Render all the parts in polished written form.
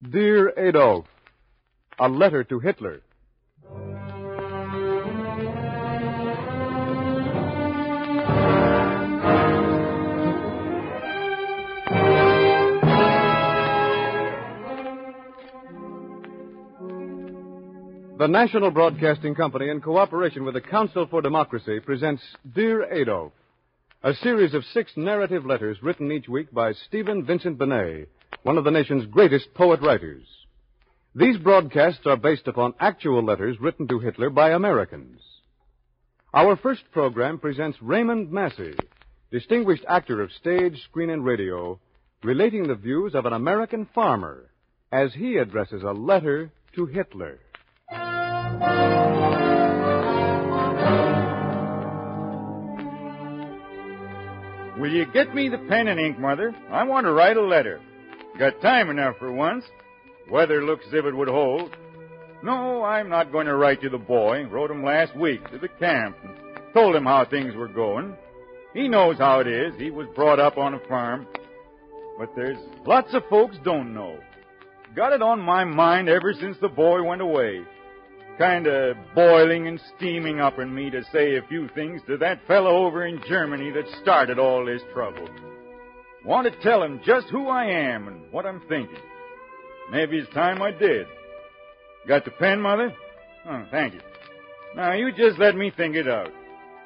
Dear Adolf, a letter to Hitler. The National Broadcasting Company, in cooperation with the Council for Democracy, presents Dear Adolf, a series of 6 narrative letters written each week by Stephen Vincent Benet, one of the nation's greatest poet-writers. These broadcasts are based upon actual letters written to Hitler by Americans. Our first program presents Raymond Massey, distinguished actor of stage, screen, and radio, relating the views of an American farmer as he addresses a letter to Hitler. Will you get me the pen and ink, Mother? I want to write a letter. Got time enough for once. Weather looks as if it would hold. No, I'm not going to write to the boy. Wrote him last week to the camp and told him how things were going. He knows how it is. He was brought up on a farm. But there's lots of folks don't know. Got it on my mind ever since the boy went away. Kind of boiling and steaming up in me to say a few things to that fellow over in Germany that started all this trouble. Want to tell him just who I am and what I'm thinking. Maybe it's time I did. Got the pen, Mother? Oh, thank you. Now, you just let me think it out.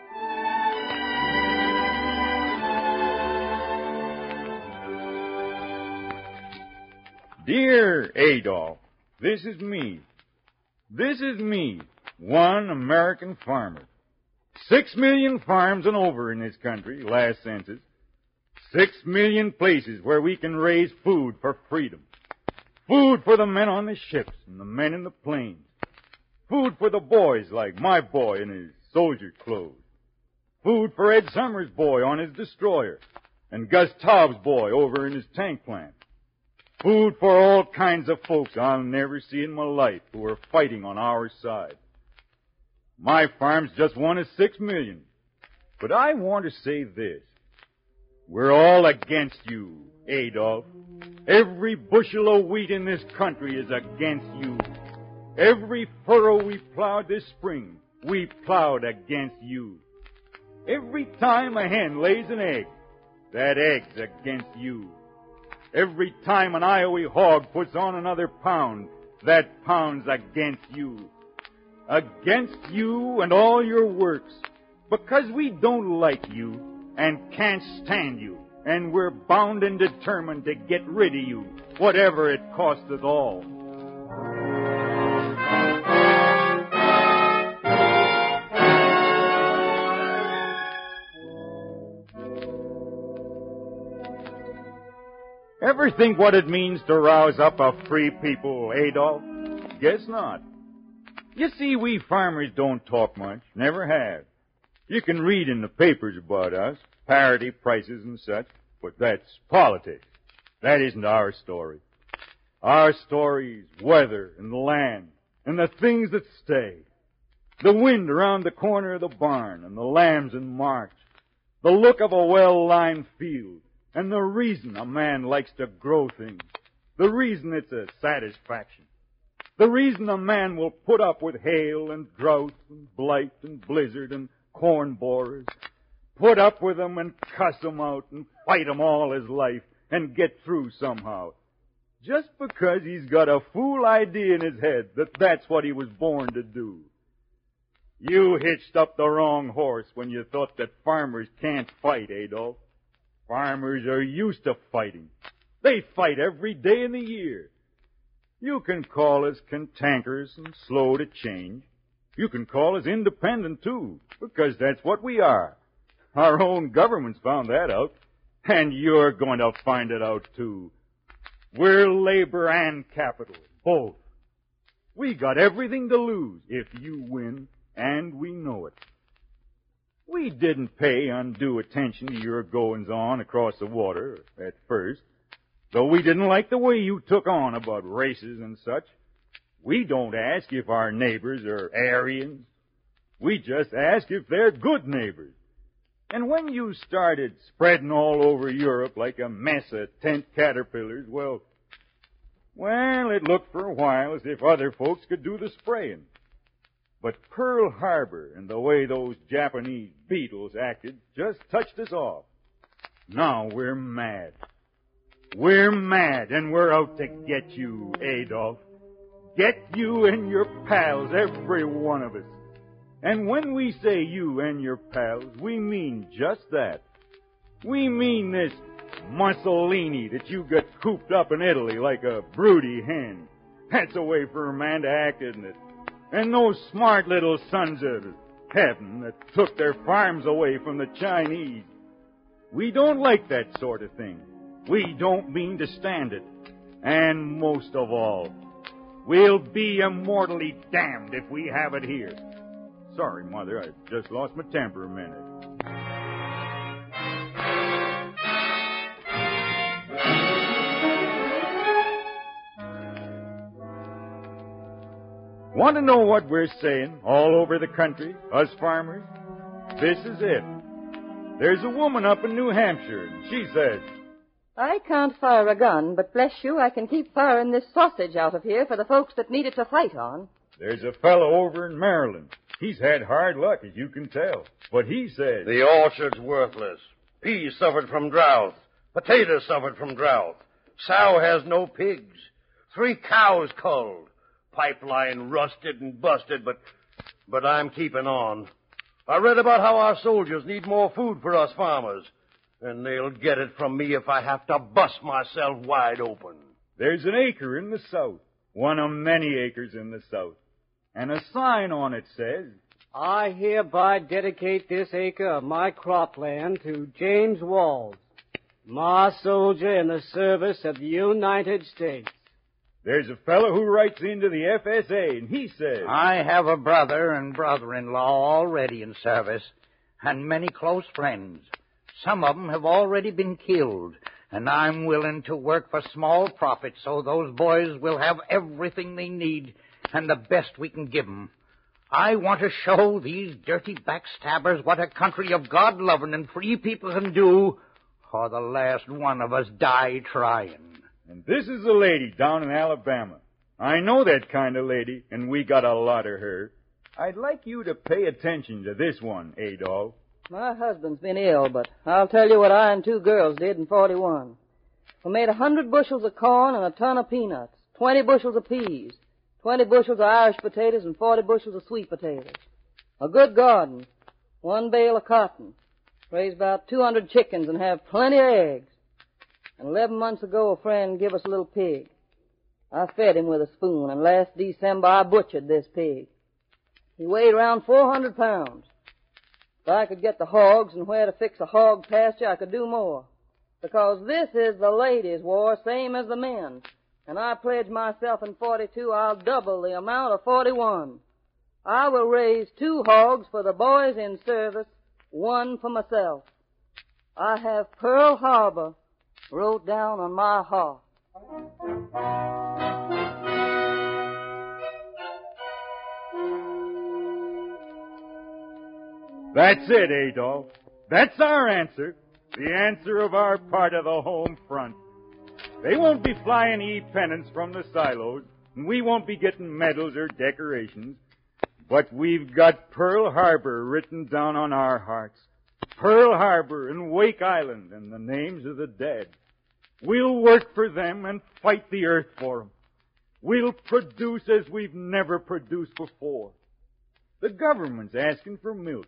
Dear Adolf, this is me. This is me, one American farmer. 6 million farms and over in this country, last census. 6 million places where we can raise food for freedom. Food for the men on the ships and the men in the planes. Food for the boys like my boy in his soldier clothes. Food for Ed Summers' boy on his destroyer and Gus Taub's boy over in his tank plant. Food for all kinds of folks I'll never see in my life who are fighting on our side. My farm's just one of 6 million. But I want to say this. We're all against you, Adolf. Every bushel of wheat in this country is against you. Every furrow we plowed this spring, we plowed against you. Every time a hen lays an egg, that egg's against you. Every time an Iowa hog puts on another pound, that pound's against you. Against you and all your works, because we don't like you and can't stand you, and we're bound and determined to get rid of you, whatever it costs us all. Ever think what it means to rouse up a free people, Adolf? Guess not. You see, we farmers don't talk much, never have. You can read in the papers about us, parity prices and such, but that's politics. That isn't our story. Our story's weather and the land and the things that stay. The wind around the corner of the barn and the lambs in March. The look of a well-lined field. And the reason a man likes to grow things. The reason it's a satisfaction. The reason a man will put up with hail and drought and blight and blizzard and corn borers. Put up with them and cuss them out and fight them all his life and get through somehow. Just because he's got a fool idea in his head that that's what he was born to do. You hitched up the wrong horse when you thought that farmers can't fight, Adolf. Farmers are used to fighting. They fight every day in the year. You can call us cantankerous and slow to change. You can call us independent, too, because that's what we are. Our own government's found that out, and you're going to find it out, too. We're labor and capital, both. We got everything to lose if you win, and we know it. We didn't pay undue attention to your goings-on across the water at first, though we didn't like the way you took on about races and such. We don't ask if our neighbors are Aryans. We just ask if they're good neighbors. And when you started spreading all over Europe like a mess of tent caterpillars, well, Well, it looked for a while as if other folks could do the spraying. But Pearl Harbor and the way those Japanese beetles acted just touched us off. Now we're mad. We're mad, and we're out to get you, Adolf. Get you and your pals, every one of us. And when we say you and your pals, we mean just that. We mean this Mussolini that you got cooped up in Italy like a broody hen. That's a way for a man to act, isn't it? And those smart little sons of heaven that took their farms away from the Chinese. We don't like that sort of thing. We don't mean to stand it. And most of all, we'll be immortally damned if we have it here. Sorry, Mother, I just lost my temper a minute. Want to know what we're saying all over the country, us farmers? This is it. There's a woman up in New Hampshire, and she says, I can't fire a gun, but bless you, I can keep firing this sausage out of here for the folks that need it to fight on. There's a fellow over in Maryland. He's had hard luck, as you can tell. But he says, the orchard's worthless. Peas suffered from drought. Potatoes suffered from drought. Sow has no pigs. 3 cows culled. Pipeline rusted and busted, but I'm keeping on. I read about how our soldiers need more food for us farmers, and they'll get it from me if I have to bust myself wide open. There's an acre in the South, one of many acres in the South, and a sign on it says, I hereby dedicate this acre of my cropland to James Walls, my soldier in the service of the United States. There's a fellow who writes into the FSA, and he says, I have a brother and brother-in-law already in service, and many close friends. Some of them have already been killed, and I'm willing to work for small profit so those boys will have everything they need and the best we can give them. I want to show these dirty backstabbers what a country of God-loving and free people can do, or the last one of us die trying. And this is a lady down in Alabama. I know that kind of lady, and we got a lot of her. I'd like you to pay attention to this one, Adolf. My husband's been ill, but I'll tell you what I and 2 girls did in 41. We made 100 bushels of corn and a ton of peanuts, 20 bushels of peas, 20 bushels of Irish potatoes, and 40 bushels of sweet potatoes. A good garden, 1 bale of cotton, raise about 200 chickens and have plenty of eggs. And 11 months ago, a friend gave us a little pig. I fed him with a spoon, and last December I butchered this pig. He weighed around 400 pounds. If I could get the hogs and where to fix a hog pasture, I could do more. Because this is the ladies' war, same as the men. And I pledge myself in 42 I'll double the amount of 41. I will raise 2 hogs for the boys in service, 1 for myself. I have Pearl Harbor wrote down on my heart. That's it, Adolf. That's our answer. The answer of our part of the home front. They won't be flying e-pennants from the silos, and we won't be getting medals or decorations. But we've got Pearl Harbor written down on our hearts. Pearl Harbor and Wake Island and the names of the dead. We'll work for them and fight the earth for them. We'll produce as we've never produced before. The government's asking for milk.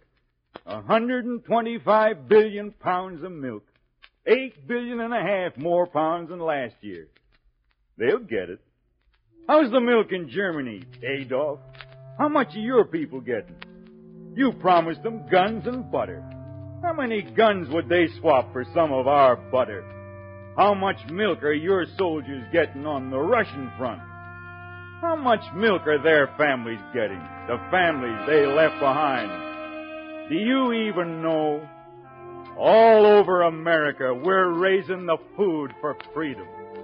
125 billion pounds of milk. 8 billion and a half more pounds than last year. They'll get it. How's the milk in Germany, Adolf? How much are your people getting? You promised them guns and butter. How many guns would they swap for some of our butter? How much milk are your soldiers getting on the Russian front? How much milk are their families getting, the families they left behind? Do you even know? All over America, we're raising the food for freedom.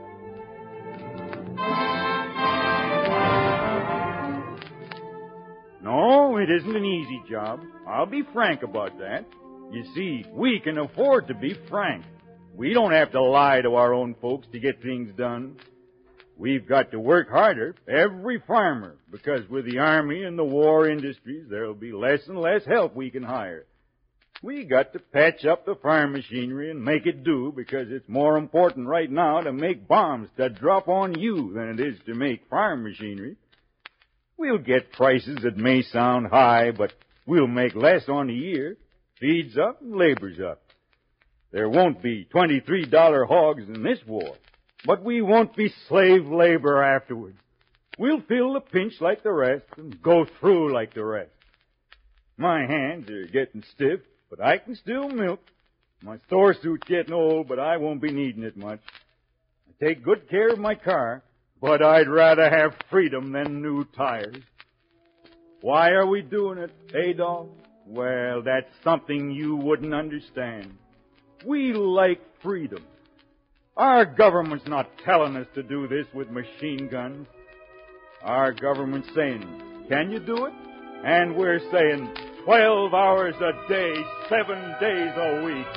No, it isn't an easy job. I'll be frank about that. You see, we can afford to be frank. We don't have to lie to our own folks to get things done. We've got to work harder, every farmer, because with the Army and the war industries, there'll be less and less help we can hire. We got to patch up the farm machinery and make it do, because it's more important right now to make bombs to drop on you than it is to make farm machinery. We'll get prices that may sound high, but we'll make less on the year. Feed's up and labor's up. There won't be $23 hogs in this war, but we won't be slave labor afterwards. We'll feel the pinch like the rest and go through like the rest. My hands are getting stiff, but I can still milk. My store suit's getting old, but I won't be needing it much. I take good care of my car, but I'd rather have freedom than new tires. Why are we doing it, Adolf? Well, that's something you wouldn't understand. We like freedom. Our government's not telling us to do this with machine guns. Our government's saying, can you do it? And we're saying 12 hours a day, 7 days a week.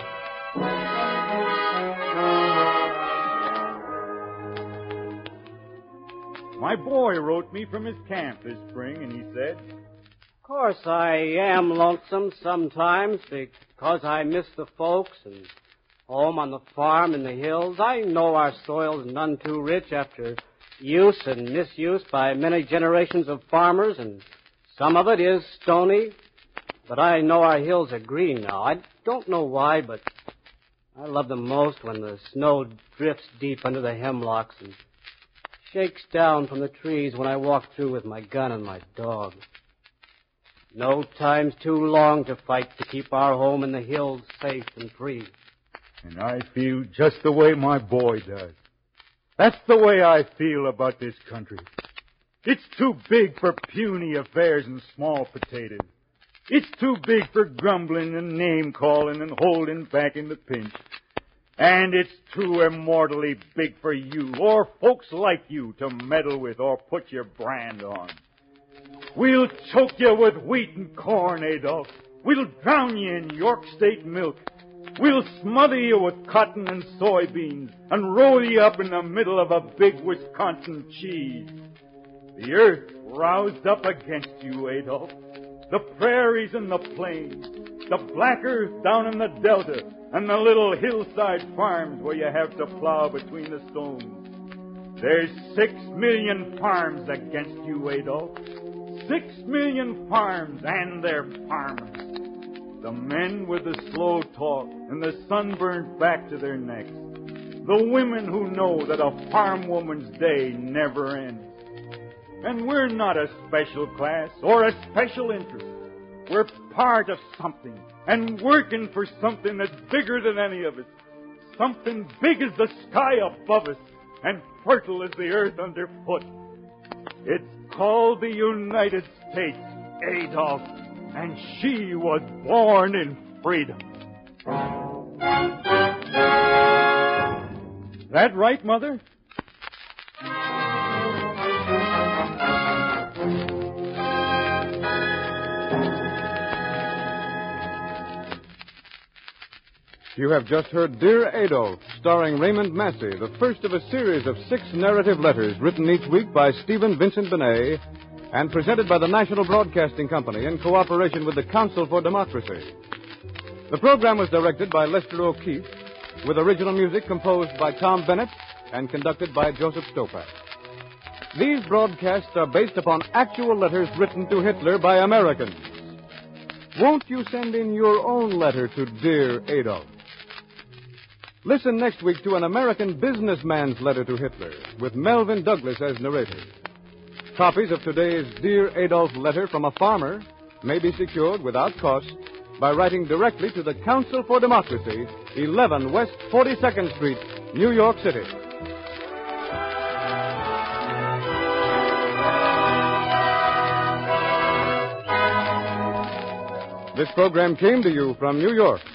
My boy wrote me from his camp this spring, and he said, Of course, I am lonesome sometimes because I miss the folks and home on the farm in the hills. I know our soil's none too rich after use and misuse by many generations of farmers, and some of it is stony. But I know our hills are green now. I don't know why, but I love them most when the snow drifts deep under the hemlocks and shakes down from the trees when I walk through with my gun and my dog. No time's too long to fight to keep our home in the hills safe and free. And I feel just the way my boy does. That's the way I feel about this country. It's too big for puny affairs and small potatoes. It's too big for grumbling and name-calling and holding back in the pinch. And it's too immortally big for you, or folks like you, to meddle with or put your brand on. We'll choke you with wheat and corn, Adolf. We'll drown you in York State milk. We'll smother you with cotton and soybeans and roll you up in the middle of a big Wisconsin cheese. The earth roused up against you, Adolf. The prairies and the plains, the black earth down in the delta, and the little hillside farms where you have to plow between the stones. There's 6 million farms against you, Adolf. 6 million farms, and they're farmers. The men with the slow talk and the sunburned back to their necks. The women who know that a farm woman's day never ends. And we're not a special class or a special interest. We're part of something and working for something that's bigger than any of us. Something big as the sky above us and fertile as the earth underfoot. It's called the United States, Adolf, and she was born in freedom. That right, Mother? You have just heard Dear Adolf, starring Raymond Massey, the first of a series of 6 narrative letters written each week by Stephen Vincent Benet and presented by the National Broadcasting Company in cooperation with the Council for Democracy. The program was directed by Lester O'Keefe, with original music composed by Tom Bennett and conducted by Joseph Stopak. These broadcasts are based upon actual letters written to Hitler by Americans. Won't you send in your own letter to Dear Adolf? Listen next week to an American businessman's letter to Hitler, with Melvin Douglas as narrator. Copies of today's Dear Adolf letter from a farmer may be secured without cost by writing directly to the Council for Democracy, 11 West 42nd Street, New York City. This program came to you from New York.